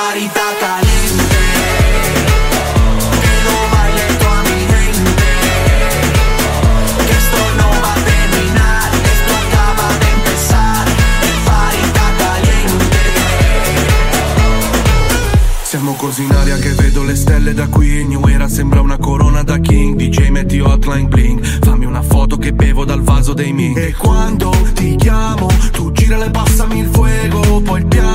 parità caliente, que no baile toda mi gente, que esto no va a terminar, esto acaba de empezar, parità caliente. Siamo così in aria che vedo le stelle da qui. New Era sembra una corona da king. DJ metti hotline bling, fammi una foto che bevo dal vaso dei Ming. E quando ti chiamo tu girala e passami il fuego, poi il piano